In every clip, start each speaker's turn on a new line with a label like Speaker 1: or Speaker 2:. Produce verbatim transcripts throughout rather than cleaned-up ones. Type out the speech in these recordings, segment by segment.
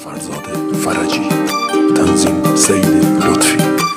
Speaker 1: فرزاد فرجی، تنظیم سید لطفی.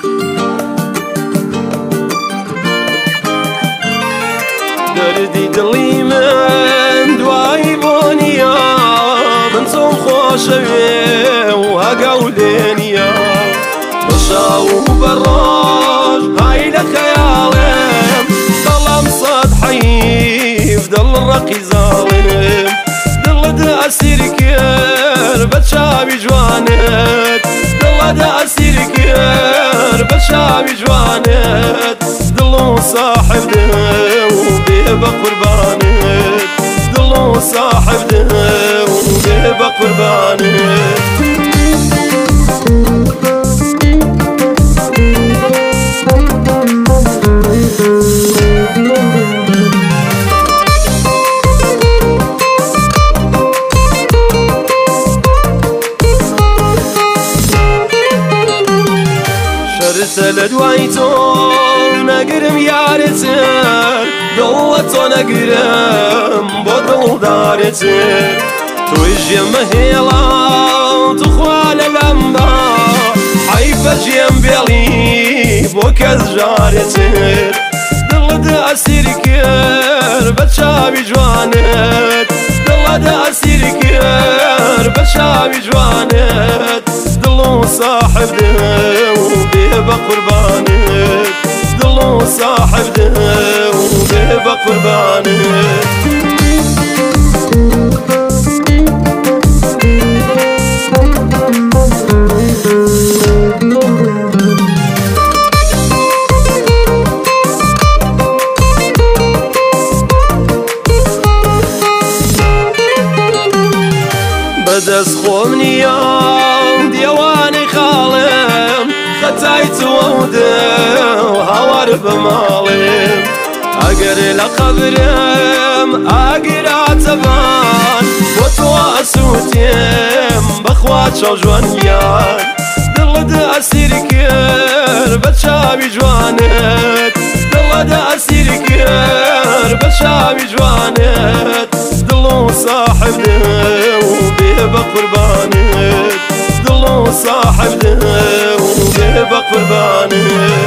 Speaker 2: دردی دڵی من دوایی بۆ نییە، من چۆن خۆشەوێ و هەگەو لێ نییە، بە شاو و بە ڕۆژ های لە خەیاڵێم، دڵم سەد حەیف دڵ ڕەقی زاڵێم، دڵت ئەسیر کرد بە چاوی جوانت، دڵت ئەسیر کرد بە چاوی جوانت، دڵ و ساحب دڵ بێ بە قوربانت، دڵ و ساحب دڵ بێ بە قوربانت. شەرتە لە دوای تۆ نەگرم یارتر، دڵە تۆ نەگرم بۆ دڵدارتر، تۆی ژێمە هێڵا توخوا لە لەمدا، حەیفە ژێم بێڵی بۆ کەس ژارتر، دڵت ئەسیر کرد بە چاوی جوانت، دڵت ئەسیر کرد بە چاوی جوانت، دڵ و ساحب دڵ بێ بە قوربانت، دڵ و ساحب دڵ بێ بە قوربانت. بەدەست خۆم نییە دیێوانی خاڵم، خەتای تۆ و دڵ هاوار بە ماڵم، ئەگەر لە قەبرم ئاگراتە بان، بۆ تۆ ئەسووتێم بەخوا چاو جوانیان، دڵت ئەسیر کرد بە چاوی جوانت، دڵت ئەسیر کرد بە چاوی جوانت، دڵ و ساحب دڵ بێ بە قوربانت، دڵ و ساحب دڵ بێ بە قوربانت.